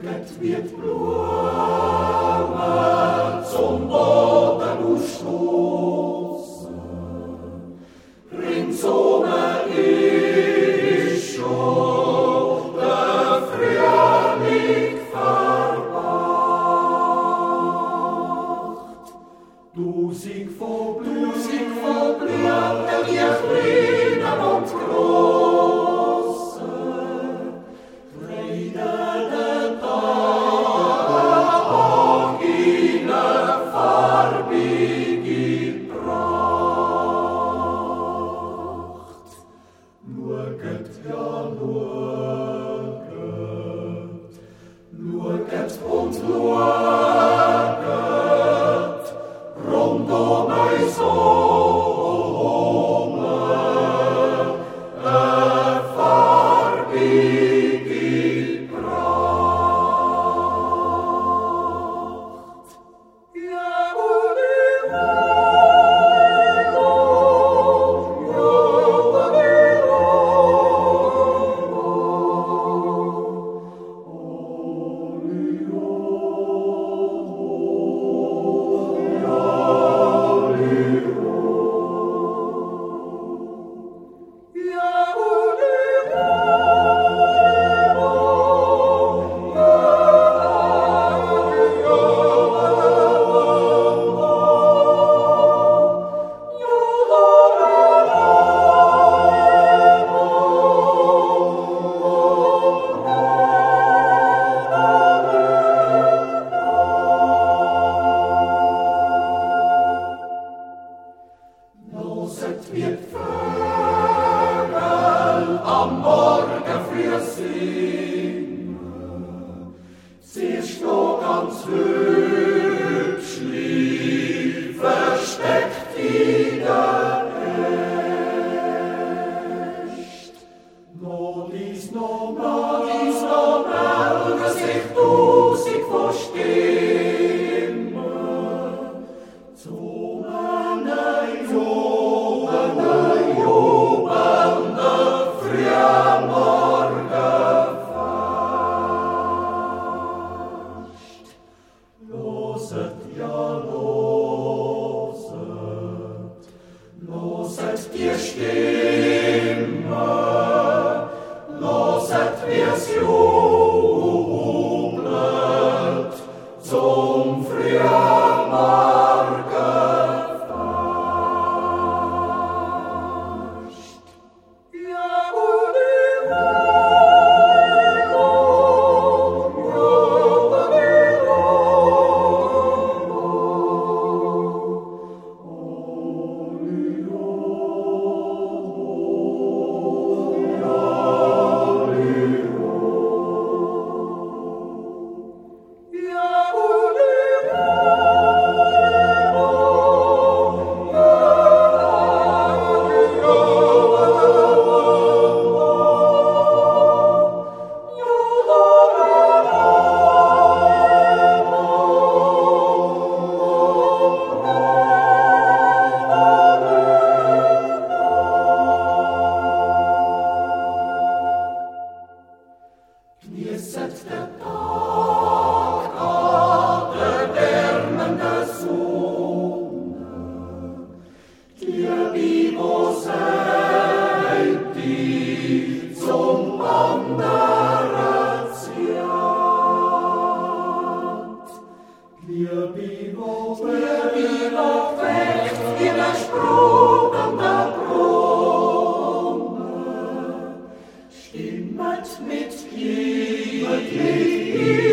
wird Blume zum Boden ausstoßen. Ringsum ist schon der Frühling verwacht. Tausend von Blüten, die kleinen und großen, freudenden Tag in farbige Pracht. Schaut, ja, schaut und schaut, rund um uns herum, farbige Pracht. Ja, Loset wird Vögel am Morgen früh singen, sie ist noch ganz hübsch, versteckt in der Echt. Noch dies noch melden sich tausend von Stimmen, zum jubelnde Frühmorgenfest. Loset, ja, loset die Stimme, loset, wie es jubelt zum Frühmorgenfest. Ja, Genießet den Tag an der wärmenden Sonne, die Bibel sagt die zum anderen Ziat. Die Bibel weckt in der sprudelnden Brunnen, stimmet mit ihm,